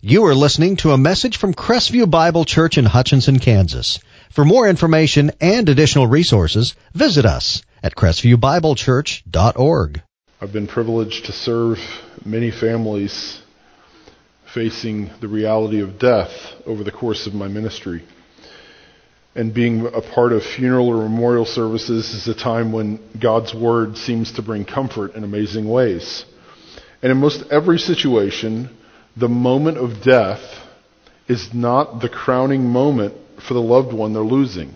You are listening to a message from Crestview Bible Church in Hutchinson, Kansas. For more information and additional resources, visit us at crestview.biblechurch.org. I've been privileged to serve many families facing the reality of death over the course of my ministry. And being a part of funeral or memorial services is a time when God's Word seems to bring comfort in amazing ways. And in most every situation, the moment of death is not the crowning moment for the loved one they're losing.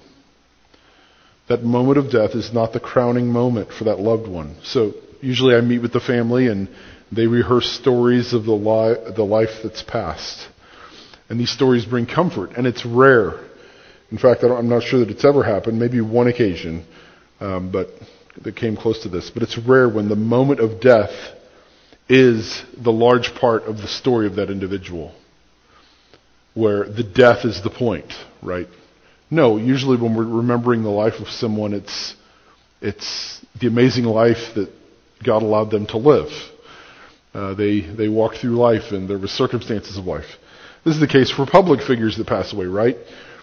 That moment of death is not the crowning moment for that loved one. So usually I meet with the family and they rehearse stories of the life that's passed. And these stories bring comfort, and it's rare. In fact, I'm not sure that it's ever happened, maybe one occasion, but that came close to this. But it's rare when the moment of death is the large part of the story of that individual, where the death is the point, right? No, usually when we're remembering the life of someone, it's the amazing life that God allowed them to live. They walked through life, and there were circumstances of life. This is the case for public figures that pass away, right?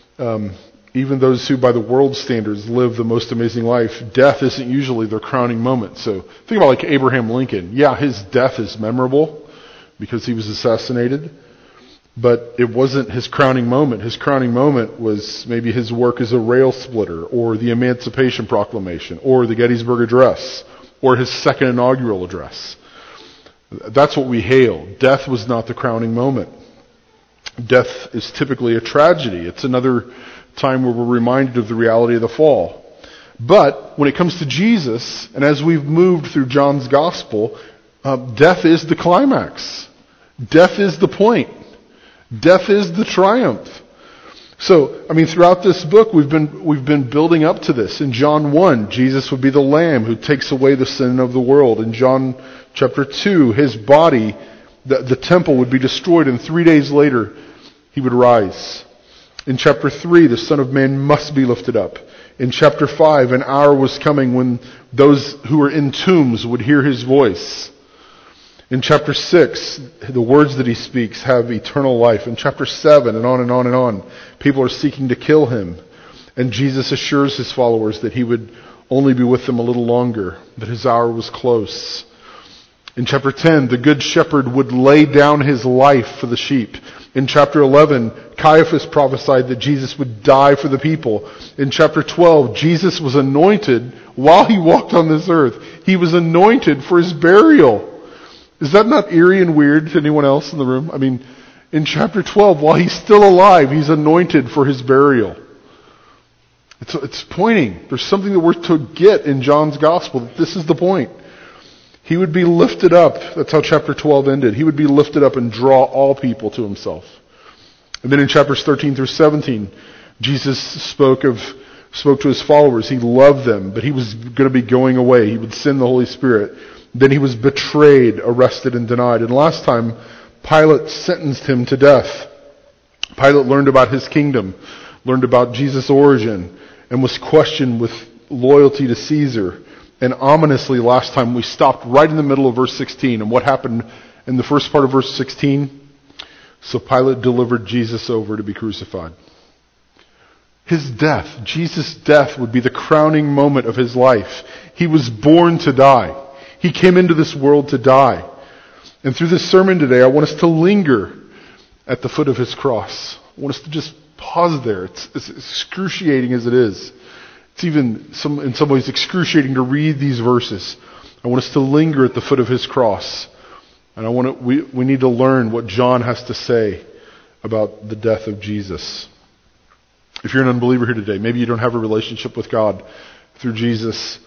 Even those who, by the world's standards, live the most amazing life, death isn't usually their crowning moment. So think about like Abraham Lincoln. Yeah, his death is memorable because he was assassinated, but it wasn't his crowning moment. His crowning moment was maybe his work as a rail splitter, or the Emancipation Proclamation, or the Gettysburg Address, or his second inaugural address. That's what we hail. Death was not the crowning moment. Death is typically a tragedy. It's another time where we're reminded of the reality of the fall. But when it comes to Jesus, and as we've moved through John's Gospel, death is the climax. Death is the point. Death is the triumph. So, throughout this book, we've been building up to this. In John 1, Jesus would be the Lamb who takes away the sin of the world. In John chapter 2, his body, the temple would be destroyed, and 3 days later, he would rise. In chapter 3, the Son of Man must be lifted up. In chapter 5, an hour was coming when those who were in tombs would hear his voice. In chapter 6, the words that he speaks have eternal life. In chapter 7, and on and on and on, people are seeking to kill him. And Jesus assures his followers that he would only be with them a little longer, that his hour was close. In chapter 10, the Good Shepherd would lay down his life for the sheep. In chapter 11, Caiaphas prophesied that Jesus would die for the people. In chapter 12, Jesus was anointed while he walked on this earth. He was anointed for his burial. Is that not eerie and weird to anyone else in the room? In chapter 12, while he's still alive, he's anointed for his burial. It's pointing. There's something that we're to get in John's Gospel, that this is the point. He would be lifted up. That's how chapter 12 ended. He would be lifted up and draw all people to himself. And then in chapters 13 through 17, Jesus spoke to his followers. He loved them, but he was going to be going away. He would send the Holy Spirit. Then he was betrayed, arrested, and denied. And last time, Pilate sentenced him to death. Pilate learned about his kingdom, learned about Jesus' origin, and was questioned with loyalty to Caesar. And ominously, last time, we stopped right in the middle of verse 16. And what happened in the first part of verse 16? So Pilate delivered Jesus over to be crucified. His death, Jesus' death, would be the crowning moment of his life. He was born to die. He came into this world to die. And through this sermon today, I want us to linger at the foot of his cross. I want us to just pause there. It's excruciating as it is. It's even in some ways excruciating to read these verses. I want us to linger at the foot of his cross. And we need to learn what John has to say about the death of Jesus. If you're an unbeliever here today, maybe you don't have a relationship with God through Jesus.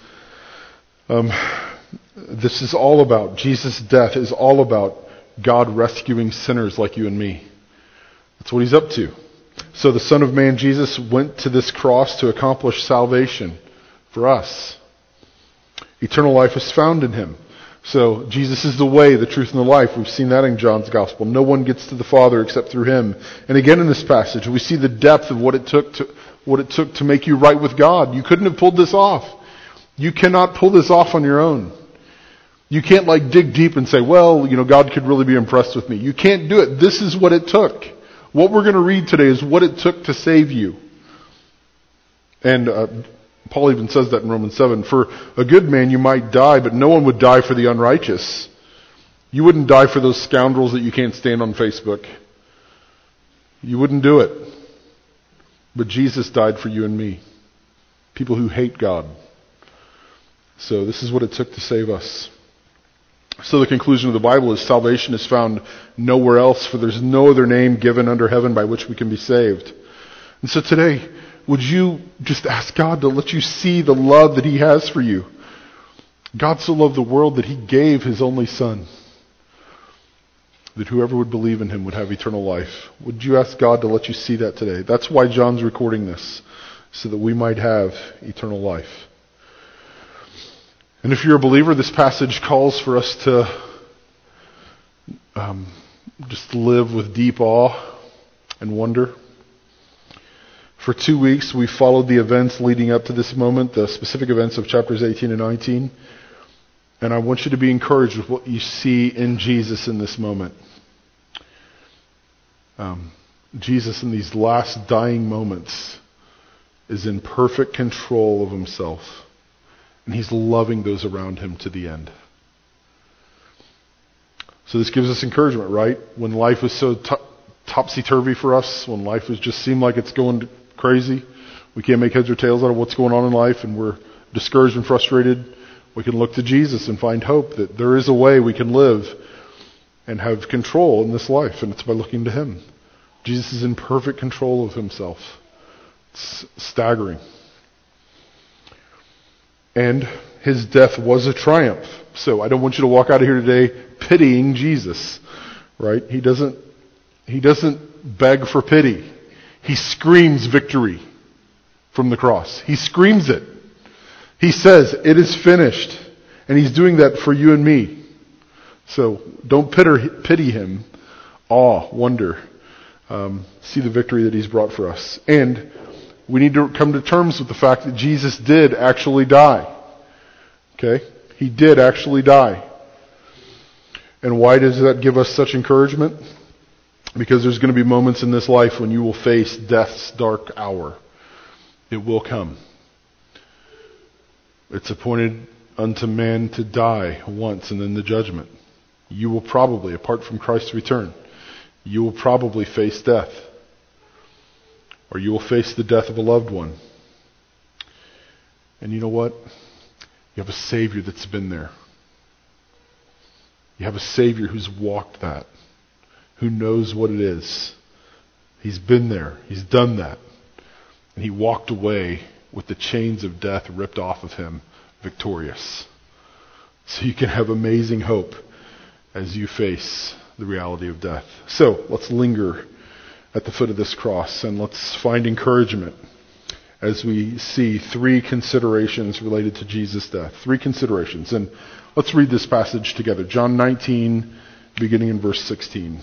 This is all about, Jesus' death is all about God rescuing sinners like you and me. That's what he's up to. So the Son of Man, Jesus, went to this cross to accomplish salvation for us. Eternal life is found in him. So Jesus is the way, the truth, and the life. We've seen that in John's Gospel. No one gets to the Father except through him. And again in this passage, we see the depth of what it took to make you right with God. You couldn't have pulled this off. You cannot pull this off on your own. You can't dig deep and say, well, God could really be impressed with me. You can't do it. This is what it took. What we're going to read today is what it took to save you. And Paul even says that in Romans 7. For a good man you might die, but no one would die for the unrighteous. You wouldn't die for those scoundrels that you can't stand on Facebook. You wouldn't do it. But Jesus died for you and me. People who hate God. So this is what it took to save us. So the conclusion of the Bible is salvation is found nowhere else, for there's no other name given under heaven by which we can be saved. And so today, would you just ask God to let you see the love that He has for you? God so loved the world that He gave His only Son, that whoever would believe in Him would have eternal life. Would you ask God to let you see that today? That's why John's recording this, so that we might have eternal life. And if you're a believer, this passage calls for us to just live with deep awe and wonder. For 2 weeks, we followed the events leading up to this moment, the specific events of chapters 18 and 19. And I want you to be encouraged with what you see in Jesus in this moment. Jesus in these last dying moments is in perfect control of Himself. And He's loving those around Him to the end. So this gives us encouragement, right? When life was so topsy-turvy for us, when life just seemed like it's going crazy, we can't make heads or tails out of what's going on in life, and we're discouraged and frustrated, we can look to Jesus and find hope that there is a way we can live and have control in this life, and it's by looking to Him. Jesus is in perfect control of Himself. It's staggering. And His death was a triumph. So I don't want you to walk out of here today pitying Jesus, right? He doesn't beg for pity. He screams victory from the cross. He screams it. He says, "It is finished." And He's doing that for you and me. So don't pity Him. Awe, wonder. See the victory that He's brought for us. And we need to come to terms with the fact that Jesus did actually die. Okay? He did actually die. And why does that give us such encouragement? Because there's going to be moments in this life when you will face death's dark hour. It will come. It's appointed unto man to die once and then the judgment. You will probably, apart from Christ's return, you will probably face death. Or you will face the death of a loved one. And you know what? You have a Savior that's been there. You have a Savior who's walked that. Who knows what it is. He's been there. He's done that. And He walked away with the chains of death ripped off of Him, victorious. So you can have amazing hope as you face the reality of death. So let's linger at the foot of this cross and let's find encouragement as we see 3 considerations related to Jesus' death. 3 considerations. And let's read this passage together. John 19, beginning in verse 16.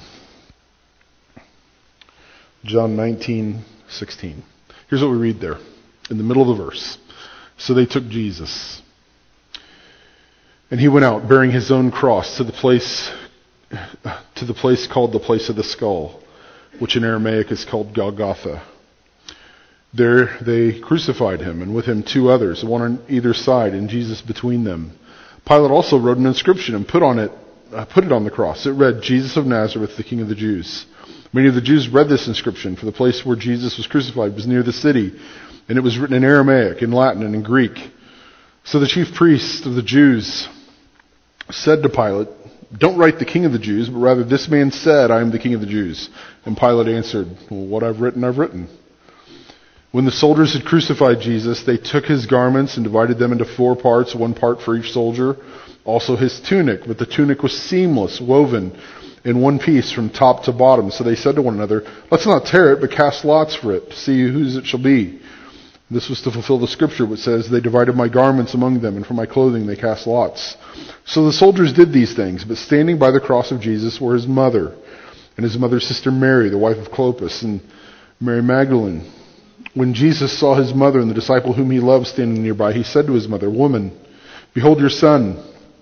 John 19:16. Here's what we read there in the middle of the verse. So they took Jesus, and He went out bearing His own cross to the place called the place of the skull, which in Aramaic is called Golgotha. There they crucified Him, and with Him 2 others, one on either side, and Jesus between them. Pilate also wrote an inscription and put it on the cross. It read, "Jesus of Nazareth, the King of the Jews." Many of the Jews read this inscription, for the place where Jesus was crucified was near the city, and it was written in Aramaic, in Latin, and in Greek. So the chief priests of the Jews said to Pilate, "Don't write the King of the Jews, but rather this man said, 'I am the King of the Jews.'" And Pilate answered, "Well, what I've written, I've written." When the soldiers had crucified Jesus, they took His garments and divided them into 4 parts, 1 part for each soldier. Also His tunic, but the tunic was seamless, woven in one piece from top to bottom. So they said to one another, "Let's not tear it, but cast lots for it, to see whose it shall be." This was to fulfill the scripture which says, "They divided my garments among them, and for my clothing they cast lots." So the soldiers did these things, but standing by the cross of Jesus were His mother, and His mother's sister Mary, the wife of Clopas, and Mary Magdalene. When Jesus saw His mother and the disciple whom He loved standing nearby, He said to His mother, "Woman, behold your son."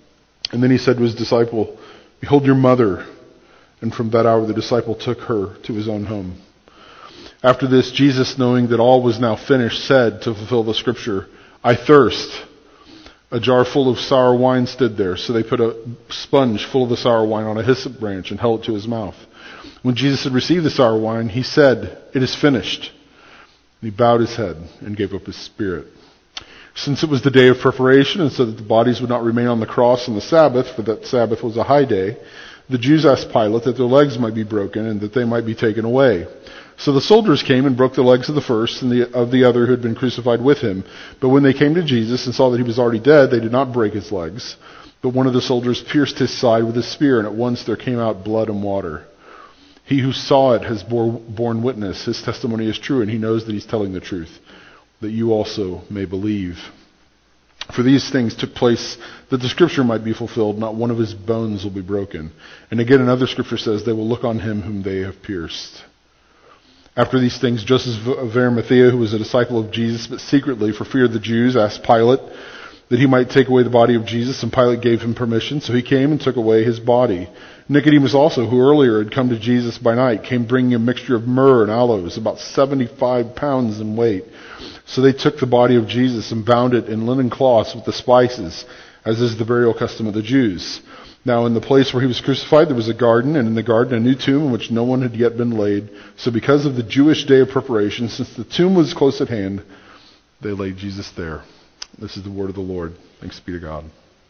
And then he said to his disciple, "Behold your mother." And from that hour the disciple took her to his own home. After this, Jesus, knowing that all was now finished, said, to fulfill the scripture, "I thirst." A jar full of sour wine stood there, so they put a sponge full of the sour wine on a hyssop branch and held it to his mouth. When Jesus had received the sour wine, he said, "It is finished." And he bowed his head and gave up his spirit. Since it was the day of preparation, and so that the bodies would not remain on the cross on the Sabbath, for that Sabbath was a high day, the Jews asked Pilate that their legs might be broken and that they might be taken away. So the soldiers came and broke the legs of the first and of the other who had been crucified with him. But when they came to Jesus and saw that he was already dead, they did not break his legs. But one of the soldiers pierced his side with a spear, and at once there came out blood and water. He who saw it has borne witness. His testimony is true, and he knows that he's telling the truth, that you also may believe. For these things took place that the scripture might be fulfilled, not one of his bones will be broken. And again another scripture says, they will look on him whom they have pierced. After these things, Joseph of Arimathea, who was a disciple of Jesus, but secretly for fear of the Jews, asked Pilate that he might take away the body of Jesus, and Pilate gave him permission, so he came and took away his body. Nicodemus also, who earlier had come to Jesus by night, came bringing a mixture of myrrh and aloes, about 75 pounds in weight. So they took the body of Jesus and bound it in linen cloths with the spices, as is the burial custom of the Jews. Now in the place where he was crucified there was a garden, and in the garden a new tomb in which no one had yet been laid. So because of the Jewish day of preparation, since the tomb was close at hand, they laid Jesus there. This is the word of the Lord. Thanks be to God.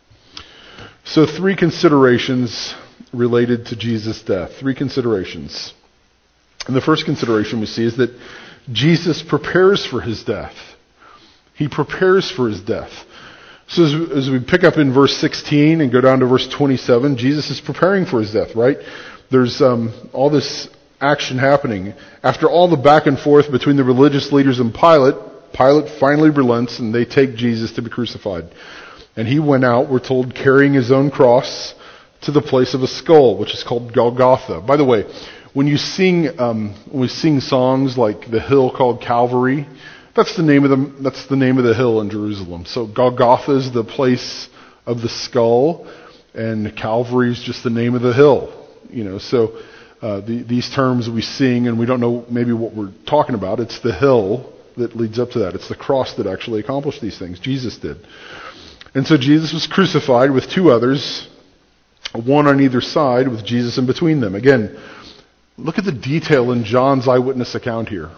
So 3 considerations related to Jesus' death. 3 considerations. And the first consideration we see is that Jesus prepares for his death. He prepares for his death. So as we pick up in verse 16 and go down to verse 27, Jesus is preparing for his death, right? There's all this action happening. After all the back and forth between the religious leaders and Pilate, Pilate finally relents and they take Jesus to be crucified. And he went out, we're told, carrying his own cross to the place of a skull, which is called Golgotha. By the way, when we sing songs like the hill called Calvary, that's the name of the hill in Jerusalem. So Golgotha is the place of the skull, and Calvary is just the name of the hill. So these terms we sing, and we don't know maybe what we're talking about. It's the hill that leads up to that. It's the cross that actually accomplished these things. Jesus did. And so Jesus was crucified with 2 others, one on either side, with Jesus in between them. Again, look at the detail in John's eyewitness account here.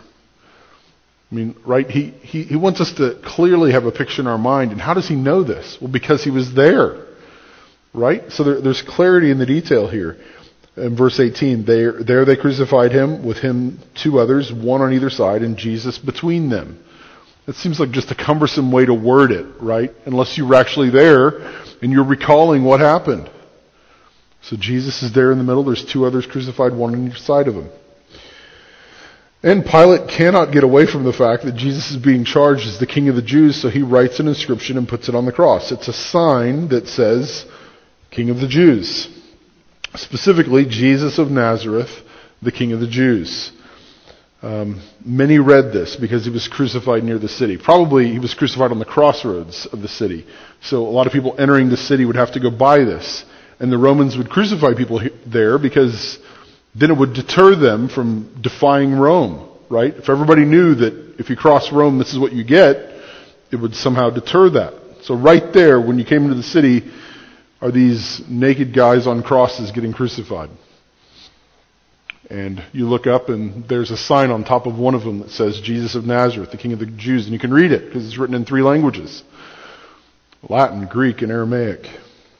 I mean, right? He wants us to clearly have a picture in our mind. And how does he know this? Well, because he was there. Right? So there's clarity in the detail here. In verse 18, there they crucified him, with him 2 others, one on either side, and Jesus between them. It seems like just a cumbersome way to word it, right? Unless you were actually there and you're recalling what happened. So Jesus is there in the middle. There's 2 others crucified, one on each side of him. And Pilate cannot get away from the fact that Jesus is being charged as the King of the Jews, so he writes an inscription and puts it on the cross. It's a sign that says, King of the Jews. Specifically, Jesus of Nazareth, the King of the Jews. Many read this because he was crucified near the city. Probably he was crucified on the crossroads of the city. So a lot of people entering the city would have to go by this. And the Romans would crucify people there because then it would deter them from defying Rome, right? If everybody knew that if you cross Rome, this is what you get, it would somehow deter that. So right there, when you came into the city, are these naked guys on crosses getting crucified. And you look up and there's a sign on top of one of them that says, Jesus of Nazareth, the King of the Jews. And you can read it because it's written in 3 languages. Latin, Greek, and Aramaic.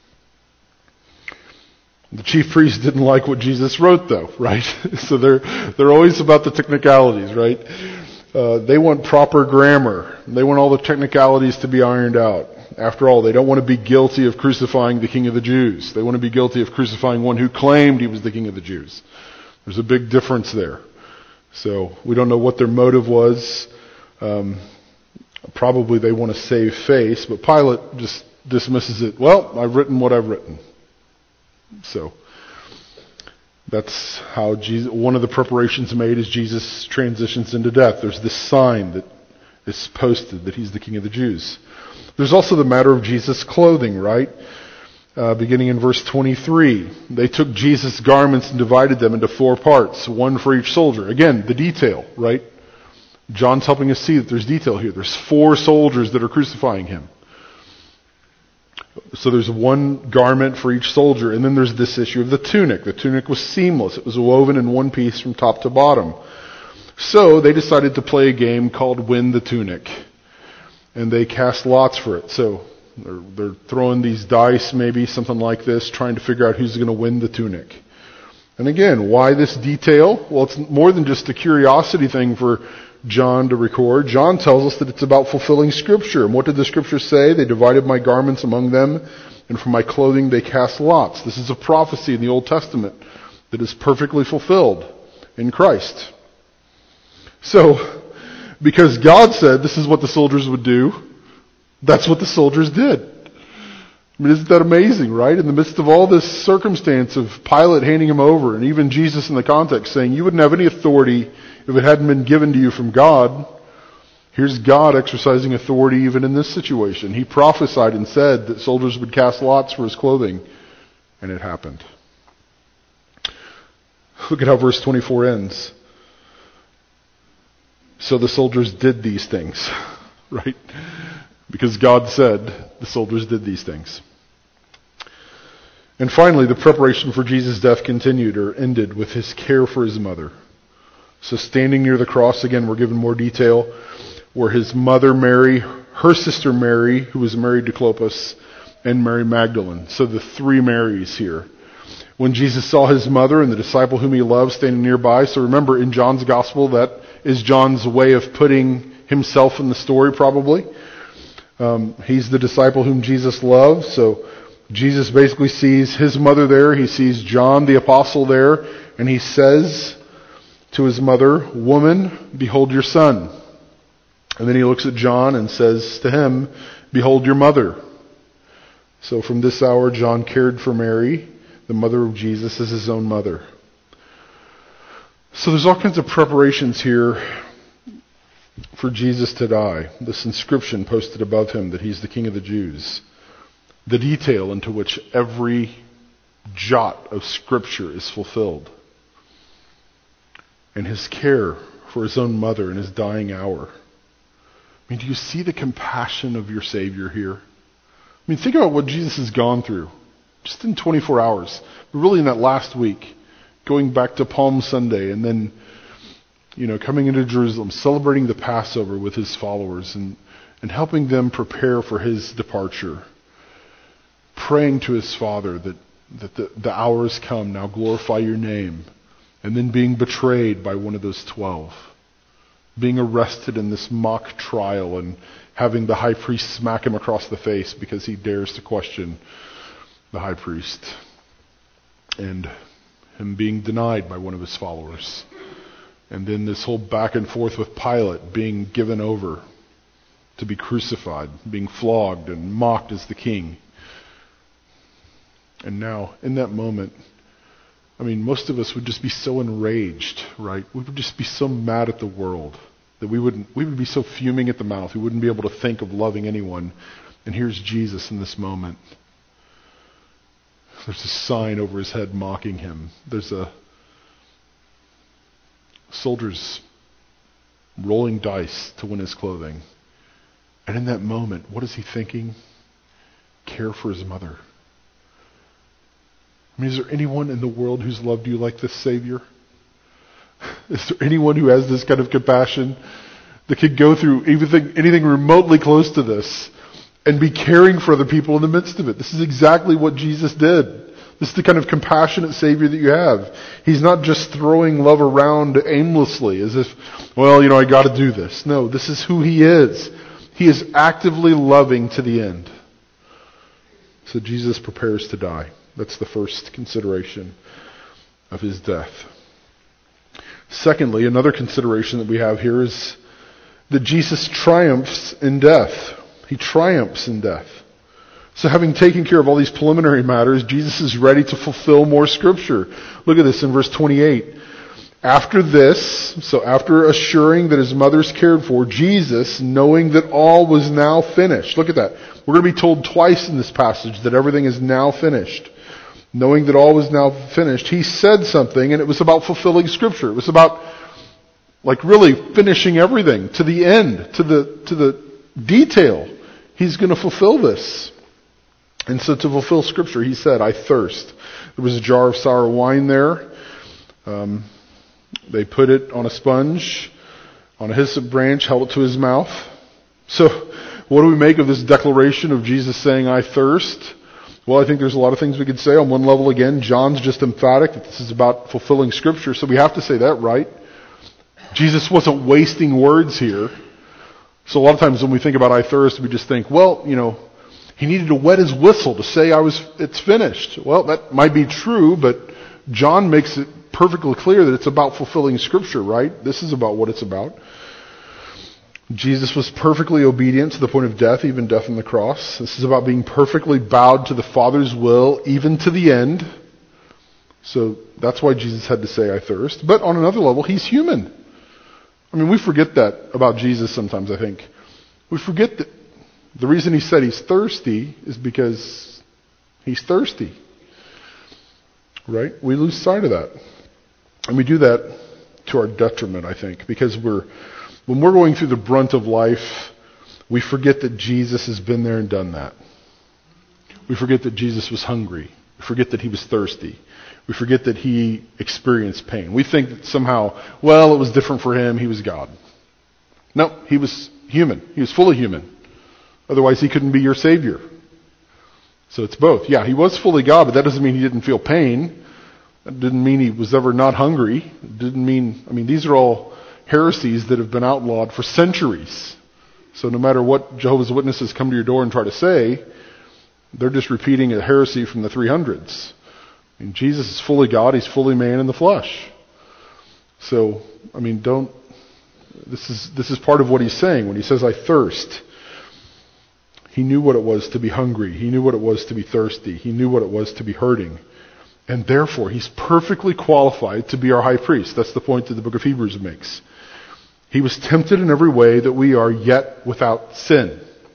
The chief priests didn't like what Jesus wrote, though, right? So they're always about the technicalities, right? They want proper grammar. They want all the technicalities to be ironed out. After all, they don't want to be guilty of crucifying the King of the Jews. They want to be guilty of crucifying one who claimed he was the King of the Jews. There's a big difference there. So we don't know what their motive was. Probably they want to save face, but Pilate just dismisses it. Well, I've written what I've written. So that's how one of the preparations made as Jesus transitions into death. There's this sign that is posted that he's the King of the Jews. There's also the matter of Jesus' clothing, right? beginning in verse 23. They took Jesus' garments and divided them into 4 parts, one for each soldier. Again, the detail, right? John's helping us see that there's detail here. There's 4 soldiers that are crucifying him. So there's one garment for each soldier, and then there's this issue of the tunic. The tunic was seamless. It was woven in one piece from top to bottom. So they decided to play a game called Win the Tunic. And they cast lots for it. So they're throwing these dice, maybe something like this, trying to figure out who's going to win the tunic. And again, why this detail? Well, it's more than just a curiosity thing for John to record. John tells us that it's about fulfilling Scripture. And what did the Scripture say? They divided my garments among them, and for my clothing they cast lots. This is a prophecy in the Old Testament that is perfectly fulfilled in Christ. So, because God said this is what the soldiers would do, that's what the soldiers did. I mean, isn't that amazing, right? In the midst of all this circumstance of Pilate handing him over, and even Jesus in the context saying, you wouldn't have any authority if it hadn't been given to you from God. Here's God exercising authority even in this situation. He prophesied and said that soldiers would cast lots for his clothing, and it happened. Look at how verse 24 ends. So the soldiers did these things, right? Because God said the soldiers did these things. And finally, the preparation for Jesus' death continued or ended with his care for his mother. So standing near the cross, again, we're given more detail, were his mother Mary, her sister Mary, who was married to Clopas, and Mary Magdalene. So the 3 Marys here. When Jesus saw his mother and the disciple whom he loved standing nearby, so remember in John's gospel, that is John's way of putting himself in the story probably. He's the disciple whom Jesus loved, so Jesus basically sees his mother there, he sees John the apostle there, and he says to his mother, "Woman, behold your son." And then he looks at John and says to him, "Behold your mother." So from this hour, John cared for Mary, the mother of Jesus, as his own mother. So there's all kinds of preparations here for Jesus to die. This inscription posted above him that he's the King of the Jews. The detail into which every jot of Scripture is fulfilled. And his care for his own mother in his dying hour. I mean, do you see the compassion of your Savior here? I mean, think about what Jesus has gone through just in 24 hours. Really in that last week, going back to Palm Sunday and then, coming into Jerusalem, celebrating the Passover with his followers and helping them prepare for his departure. Praying to his Father that the hour has come, now glorify your name. And then being betrayed by one of those 12. Being arrested in this mock trial and having the high priest smack him across the face because he dares to question the high priest. And him being denied by one of his followers. And then this whole back and forth with Pilate, being given over to be crucified, being flogged and mocked as the king. And now, in that moment, most of us would just be so enraged, right? We would just be so mad at the world that we would be so fuming at the mouth. We wouldn't be able to think of loving anyone. And here's Jesus in this moment. There's a sign over his head mocking him. There's a soldiers rolling dice to win his clothing. And in that moment, what is he thinking? Care for his mother. Is there anyone in the world who's loved you like this Savior? Is there anyone who has this kind of compassion that could go through anything remotely close to this and be caring for other people in the midst of it? This is exactly what Jesus did. This is the kind of compassionate Savior that you have. He's not just throwing love around aimlessly as if, I got to do this. No, this is who he is. He is actively loving to the end. So Jesus prepares to die. That's the first consideration of his death. Secondly, another consideration that we have here is that Jesus triumphs in death. He triumphs in death. So having taken care of all these preliminary matters, Jesus is ready to fulfill more Scripture. Look at this in verse 28. After this, so after assuring that his mother's cared for, Jesus, knowing that all was now finished. Look at that. We're going to be told twice in this passage that everything is now finished. Knowing that all was now finished, he said something, and it was about fulfilling Scripture. It was about, really finishing everything to the end, to the detail. He's going to fulfill this. And so to fulfill Scripture, he said, I thirst. There was a jar of sour wine there. They put it on a sponge, on a hyssop branch, held it to his mouth. So, what do we make of this declaration of Jesus saying, I thirst? Well, I think there's a lot of things we could say. On one level, again, John's just emphatic that this is about fulfilling Scripture, so we have to say that, right? Jesus wasn't wasting words here. So a lot of times when we think about I thirst, we just think, he needed to wet his whistle to say it's finished. Well, that might be true, but John makes it perfectly clear that it's about fulfilling Scripture, right? This is about what it's about. Jesus was perfectly obedient to the point of death, even death on the cross. This is about being perfectly bowed to the Father's will, even to the end. So that's why Jesus had to say, I thirst. But on another level, he's human. We forget that about Jesus sometimes, I think. We forget that the reason he said he's thirsty is because he's thirsty. Right? We lose sight of that. And we do that to our detriment, I think, because when we're going through the brunt of life, we forget that Jesus has been there and done that. We forget that Jesus was hungry. We forget that he was thirsty. We forget that he experienced pain. We think that somehow, it was different for him. He was God. No, he was human. He was fully human. Otherwise, he couldn't be your Savior. So it's both. Yeah, he was fully God, but that doesn't mean he didn't feel pain. That didn't mean he was ever not hungry. It didn't mean, these are all heresies that have been outlawed for centuries. So no matter what Jehovah's Witnesses come to your door and try to say, they're just repeating a heresy from the 300s. Jesus is fully God, he's fully man in the flesh. So, this is part of what he's saying when he says, I thirst. He knew what it was to be hungry. He knew what it was to be thirsty. He knew what it was to be hurting. And therefore, he's perfectly qualified to be our high priest. That's the point that the book of Hebrews makes. He was tempted in every way that we are, yet without sin.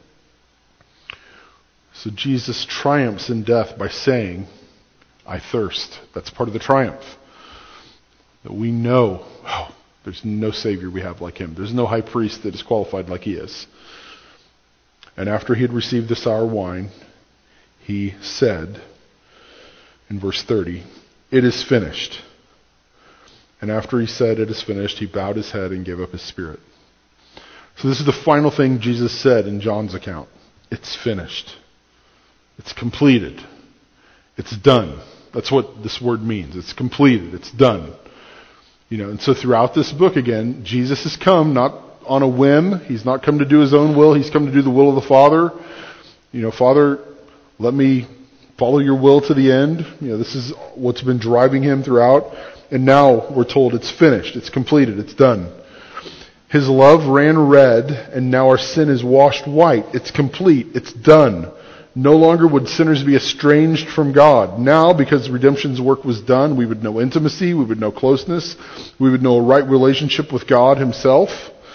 So Jesus triumphs in death by saying, I thirst. That's part of the triumph. That we know, there's no Savior we have like him. There's no high priest that is qualified like he is. And after he had received the sour wine, he said, in verse 30, it is finished. And after he said it is finished, he bowed his head and gave up his spirit. So this is the final thing Jesus said in John's account. It's finished. It's completed. It's done. That's what this word means. It's completed. It's done. And so throughout this book again, Jesus has come not on a whim. He's not come to do his own will. He's come to do the will of the Father. Father, let me follow your will to the end. This is what's been driving him throughout. And now we're told it's finished. It's completed. It's done. His love ran red, and now our sin is washed white. It's complete. It's done. No longer would sinners be estranged from God. Now, because redemption's work was done, we would know intimacy, we would know closeness, we would know a right relationship with God himself.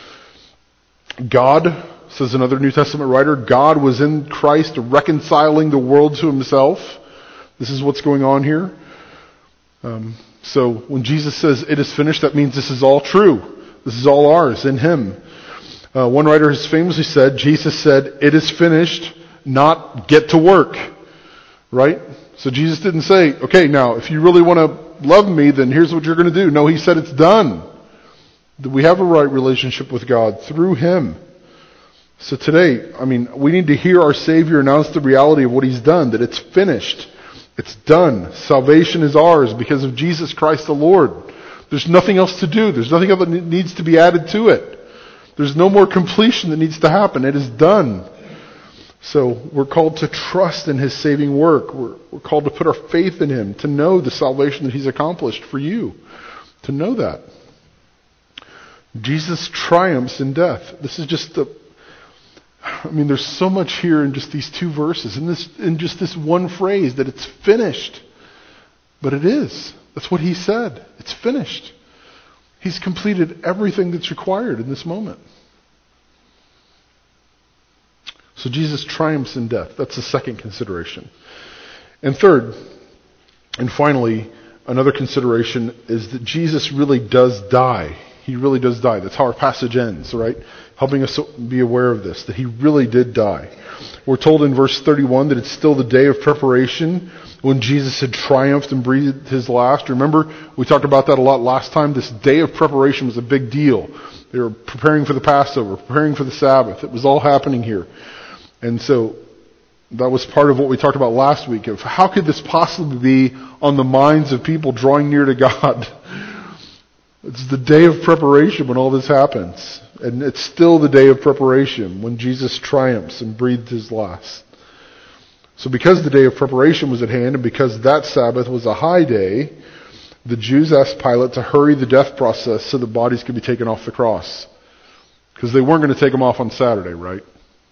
God, says another New Testament writer, God was in Christ reconciling the world to himself. This is what's going on here. So when Jesus says it is finished, that means this is all true. This is all ours in him. One writer has famously said, Jesus said, it is finished, not get to work. Right? So Jesus didn't say, okay, now if you really want to love me, then here's what you're going to do. No, he said it's done. That we have a right relationship with God through him. So today, we need to hear our Savior announce the reality of what he's done, that it's finished. It's done. Salvation is ours because of Jesus Christ the Lord. There's nothing else to do. There's nothing else that needs to be added to it. There's no more completion that needs to happen. It is done. So we're called to trust in his saving work. We're called to put our faith in him, to know the salvation that he's accomplished for you. To know that. Jesus triumphs in death. This is just there's so much here in just these two verses, in just this one phrase, that it's finished. But it is. That's what he said. It's finished. He's completed everything that's required in this moment. So Jesus triumphs in death. That's the second consideration. And third, and finally, another consideration is that Jesus really does die. He really does die. That's how our passage ends, right? Helping us be aware of this, that he really did die. We're told in verse 31 that it's still the day of preparation when Jesus had triumphed and breathed his last. Remember, we talked about that a lot last time. This day of preparation was a big deal. They were preparing for the Passover, preparing for the Sabbath. It was all happening here. And so that was part of what we talked about last week of how could this possibly be on the minds of people drawing near to God? It's the day of preparation when all this happens. And it's still the day of preparation when Jesus triumphs and breathed his last. So because the day of preparation was at hand and because that Sabbath was a high day, the Jews asked Pilate to hurry the death process so the bodies could be taken off the cross. Because they weren't going to take them off on Saturday, right?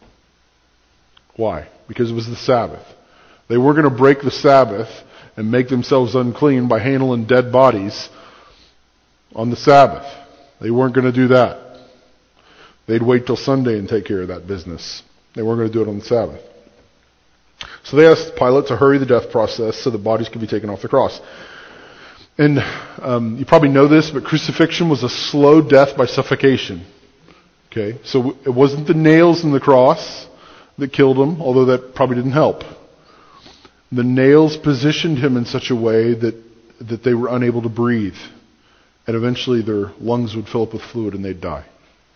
Why? Because it was the Sabbath. They weren't going to break the Sabbath and make themselves unclean by handling dead bodies on the Sabbath. They weren't going to do that. They'd wait till Sunday and take care of that business. They weren't going to do it on the Sabbath. So they asked Pilate to hurry the death process so the bodies could be taken off the cross. And you probably know this, but crucifixion was a slow death by suffocation. Okay, so it wasn't the nails in the cross that killed him, although that probably didn't help. The nails positioned him in such a way that they were unable to breathe. And eventually their lungs would fill up with fluid and they'd die.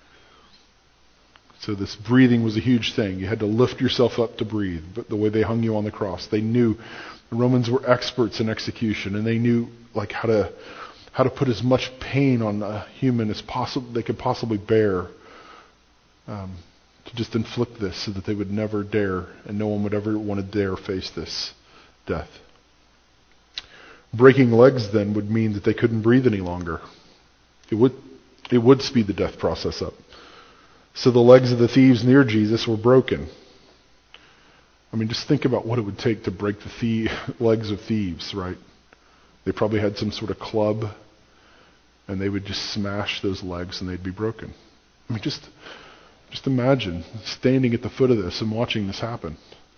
So this breathing was a huge thing. You had to lift yourself up to breathe. But the way they hung you on the cross, they knew the Romans were experts in execution, and they knew like how to put as much pain on a human as possible they could possibly bear, to just inflict this so that they would never dare, and no one would ever want to dare face this death. Breaking legs then would mean that they couldn't breathe any longer. It would speed the death process up. So the legs of the thieves near Jesus were broken. I mean, just think about what it would take to break the legs of thieves, right? They probably had some sort of club, and they would just smash those legs and they'd be broken. I mean, just imagine standing at the foot of this and watching this happen.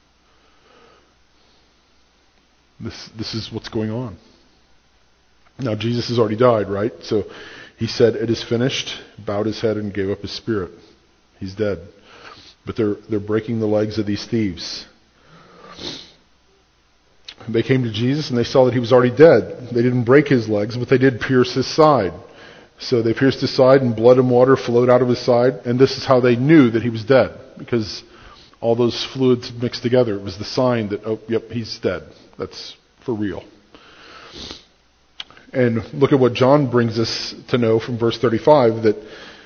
This is what's going on. Now, Jesus has already died, right? So he said, "It is finished," bowed his head and gave up his spirit. He's dead. But they're breaking the legs of these thieves. They came to Jesus and they saw that he was already dead. They didn't break his legs, but they did pierce his side. So they pierced his side and blood and water flowed out of his side. And this is how they knew that he was dead, because all those fluids mixed together. It was the sign that, oh, yep, he's dead. That's for real. And look at what John brings us to know from verse 35, that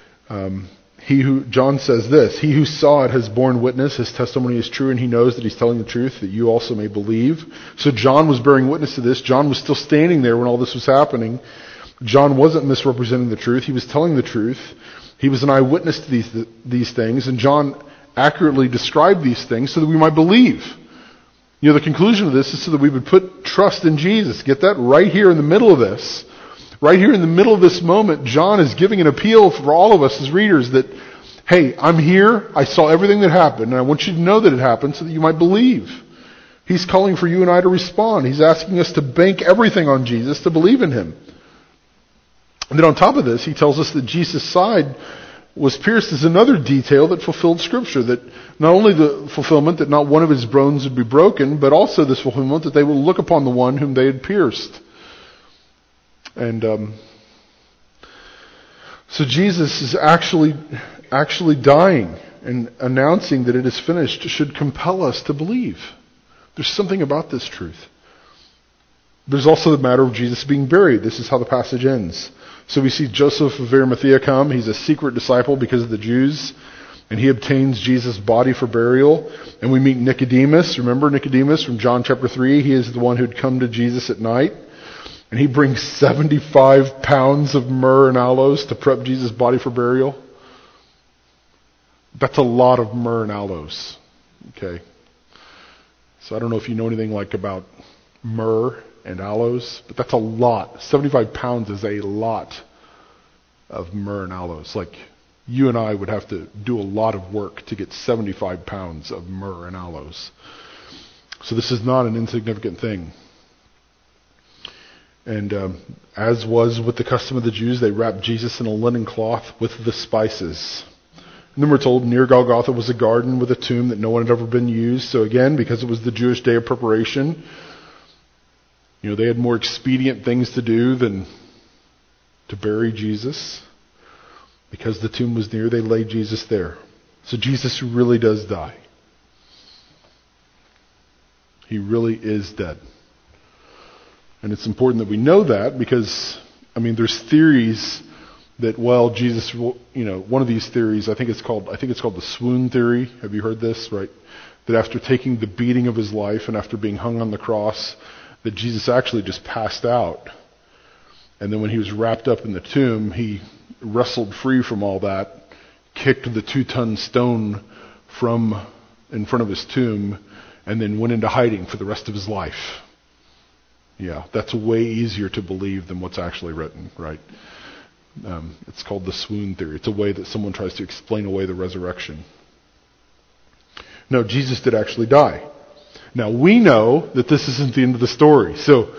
John says this, "He who saw it has borne witness, his testimony is true, and he knows that he's telling the truth, that you also may believe." So John was bearing witness to this. John was still standing there when all this was happening. John wasn't misrepresenting the truth. He was telling the truth. He was an eyewitness to these things, and John accurately described these things so that we might believe. You know, the conclusion of this is so that we would put trust in Jesus. Get that? Right here in the middle of this. Right here in the middle of this moment, John is giving an appeal for all of us as readers that, hey, I'm here, I saw everything that happened, and I want you to know that it happened so that you might believe. He's calling for you and I to respond. He's asking us to bank everything on Jesus, to believe in him. And then on top of this, he tells us that Jesus' side was pierced as another detail that fulfilled Scripture. That not only the fulfillment that not one of his bones would be broken, but also this fulfillment that they will look upon the one whom they had pierced. And so Jesus is actually dying, and announcing that it is finished should compel us to believe. There's something about this truth. There's also the matter of Jesus being buried. This is how the passage ends. So we see Joseph of Arimathea come. He's a secret disciple because of the Jews, and he obtains Jesus' body for burial. And we meet Nicodemus. Remember Nicodemus from John chapter 3? He is the one who'd come to Jesus at night. And he brings 75 pounds of myrrh and aloes to prep Jesus' body for burial. That's a lot of myrrh and aloes. Okay. So I don't know if you know anything about myrrh and aloes, but that's a lot. 75 pounds is a lot of myrrh and aloes. Like, you and I would have to do a lot of work to get 75 pounds of myrrh and aloes. So this is not an insignificant thing. And as was with the custom of the Jews, they wrapped Jesus in a linen cloth with the spices. And then we're told near Golgotha was a garden with a tomb that no one had ever been used. So again, because it was the Jewish day of preparation, they had more expedient things to do than to bury Jesus. Because the tomb was near, they laid Jesus there. So Jesus really does die. He really is dead. And it's important that we know that because, there's theories that, Jesus, one of these theories, I think it's called the swoon theory. Have you heard this, right? That after taking the beating of his life and after being hung on the cross, that Jesus actually just passed out. And then when he was wrapped up in the tomb, he wrestled free from all that, kicked the 2-ton stone from in front of his tomb, and then went into hiding for the rest of his life. Yeah, that's way easier to believe than what's actually written, right? It's called the swoon theory. It's a way that someone tries to explain away the resurrection. No, Jesus did actually die. Now, we know that this isn't the end of the story. So,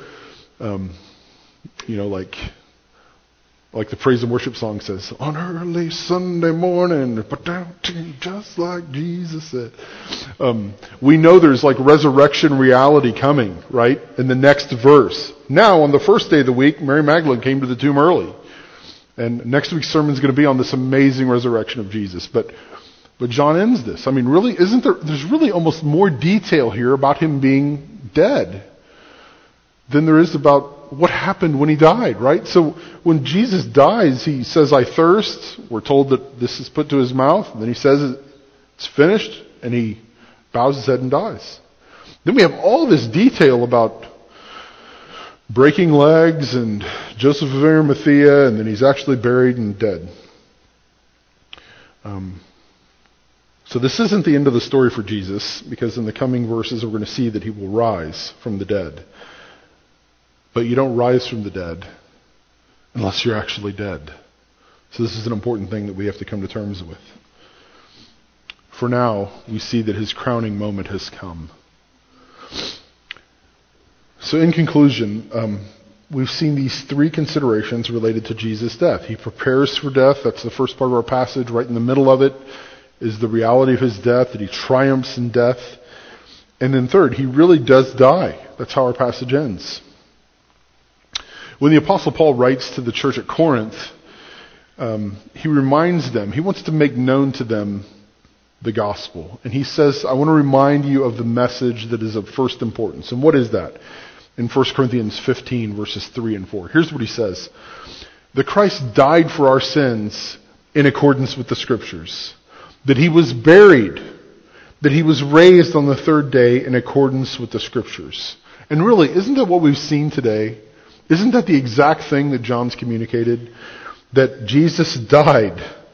like the praise and worship song says, on early Sunday morning, just like Jesus said. We know there's like resurrection reality coming, right? In the next verse. Now, on the first day of the week, Mary Magdalene came to the tomb early. And next week's sermon is going to be on this amazing resurrection of Jesus. But John ends this. Really, there's really almost more detail here about him being dead than there is about what happened when he died, right? So when Jesus dies, he says, I thirst. We're told that this is put to his mouth. And then he says it's finished. And he bows his head and dies. Then we have all this detail about breaking legs and Joseph of Arimathea. And then he's actually buried and dead. So this isn't the end of the story for Jesus, because in the coming verses we're going to see that he will rise from the dead. But you don't rise from the dead unless you're actually dead. So this is an important thing that we have to come to terms with. For now, we see that his crowning moment has come. So in conclusion, we've seen these 3 considerations related to Jesus' death. He prepares for death. That's the first part of our passage. Right in the middle of it is the reality of his death, that he triumphs in death. And then third, he really does die. That's how our passage ends. When the Apostle Paul writes to the church at Corinth, he reminds them, he wants to make known to them the gospel. And he says, I want to remind you of the message that is of first importance. And what is that? In 1 Corinthians 15, verses 3 and 4. Here's what he says. That Christ died for our sins in accordance with the Scriptures. That he was buried. That he was raised on the 3rd day in accordance with the Scriptures. And really, isn't that what we've seen today? Isn't that the exact thing that John's communicated? That Jesus died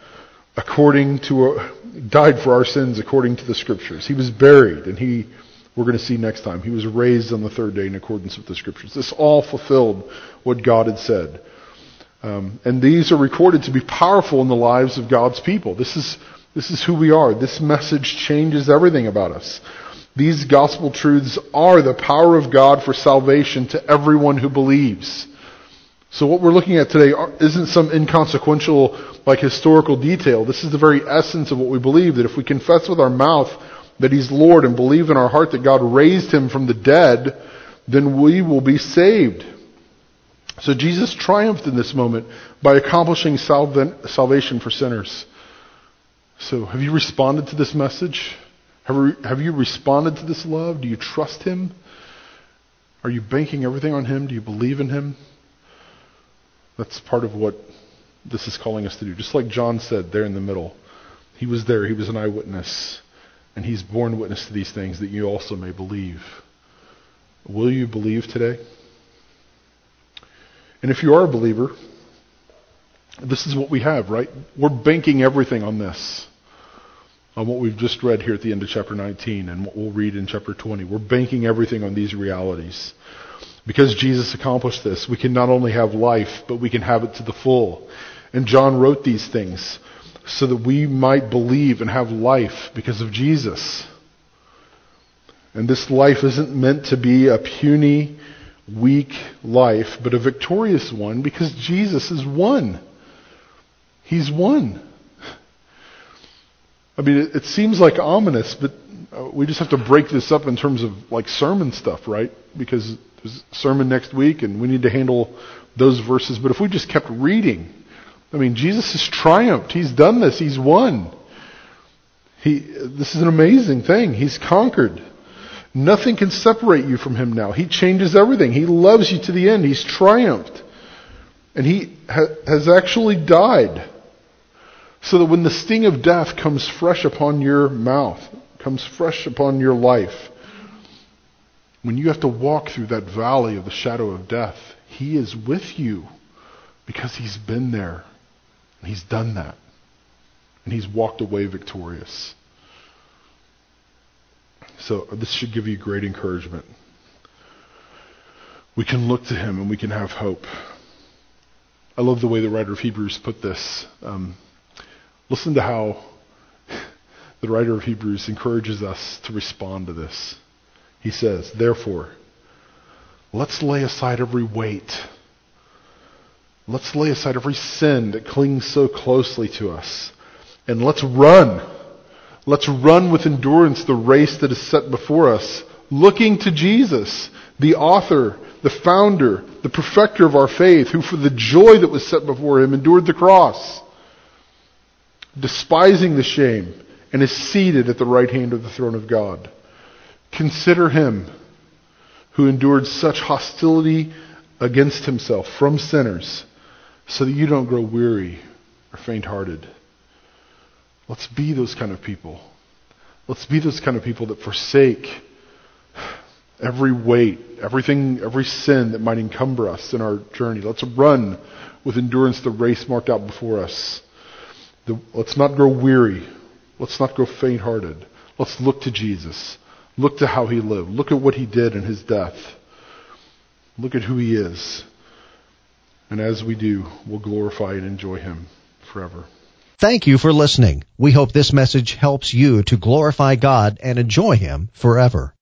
died for our sins according to the Scriptures. He was buried, and we're going to see next time, he was raised on the 3rd day in accordance with the Scriptures. This all fulfilled what God had said. And these are recorded to be powerful in the lives of God's people. This is who we are. This message changes everything about us. These gospel truths are the power of God for salvation to everyone who believes. So what we're looking at today isn't some inconsequential, historical detail. This is the very essence of what we believe, that if we confess with our mouth that he's Lord and believe in our heart that God raised him from the dead, then we will be saved. So Jesus triumphed in this moment by accomplishing salvation for sinners. So have you responded to this message? Have you responded to this love? Do you trust him? Are you banking everything on him? Do you believe in him? That's part of what this is calling us to do. Just like John said there in the middle. He was there. He was an eyewitness. And he's borne witness to these things that you also may believe. Will you believe today? And if you are a believer, this is what we have, right? We're banking everything on this. On what we've just read here at the end of chapter 19 and what we'll read in chapter 20. We're banking everything on these realities. Because Jesus accomplished this, we can not only have life, but we can have it to the full. And John wrote these things so that we might believe and have life because of Jesus. And this life isn't meant to be a puny, weak life, but a victorious one because Jesus is won. He's won. I mean, it seems like ominous, but we just have to break this up in terms of like sermon stuff, right? Because there's a sermon next week and we need to handle those verses. But if we just kept reading, I mean, Jesus has triumphed. He's done this. He's won. This is an amazing thing. He's conquered. Nothing can separate you from him now. He changes everything. He loves you to the end. He's triumphed. And he has actually died. So that when the sting of death comes fresh upon your mouth, comes fresh upon your life, when you have to walk through that valley of the shadow of death, he is with you because he's been there. And he's done that. And he's walked away victorious. So this should give you great encouragement. We can look to him and we can have hope. I love the way the writer of Hebrews put this. Listen to how the writer of Hebrews encourages us to respond to this. He says, therefore, let's lay aside every weight. Let's lay aside every sin that clings so closely to us. And let's run. Let's run with endurance the race that is set before us, looking to Jesus, the author, the founder, the perfecter of our faith, who for the joy that was set before him endured the cross, despising the shame, and is seated at the right hand of the throne of God. Consider him who endured such hostility against himself from sinners, so that you don't grow weary or faint-hearted. Let's be those kind of people. Let's be those kind of people that forsake every weight, everything, every sin that might encumber us in our journey. Let's run with endurance the race marked out before us. Let's not grow weary. Let's not grow faint-hearted. Let's look to Jesus. Look to how he lived. Look at what he did in his death. Look at who he is. And as we do, we'll glorify and enjoy him forever. Thank you for listening. We hope this message helps you to glorify God and enjoy him forever.